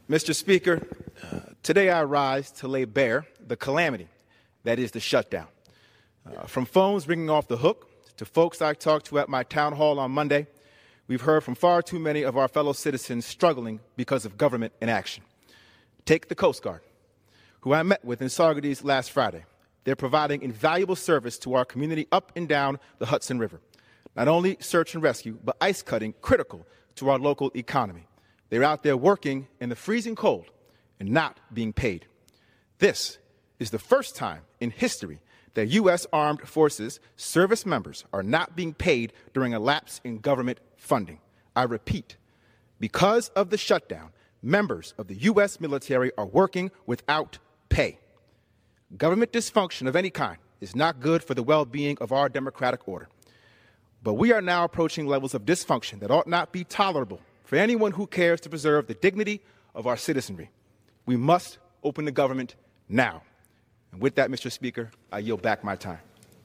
Mr. Speaker, today I rise to lay bare the calamity that is the shutdown. From phones ringing off the hook to folks I talked to at my town hall on Monday, we've heard from far too many of our fellow citizens struggling because of government inaction. Take the Coast Guard, who I met with in Saugerties last Friday. They're providing invaluable service to our community up and down the Hudson River. Not only search and rescue, but ice cutting critical to our local economy. They're out there working in the freezing cold and not being paid. This is the first time in history that U.S. Armed Forces service members are not being paid during a lapse in government funding. I repeat, because of the shutdown, members of the U.S. military are working without pay. Government dysfunction of any kind is not good for the well-being of our democratic order. But we are now approaching levels of dysfunction that ought not be tolerable for anyone who cares to preserve the dignity of our citizenry. We must open the government now. And with that, Mr. Speaker, I yield back my time.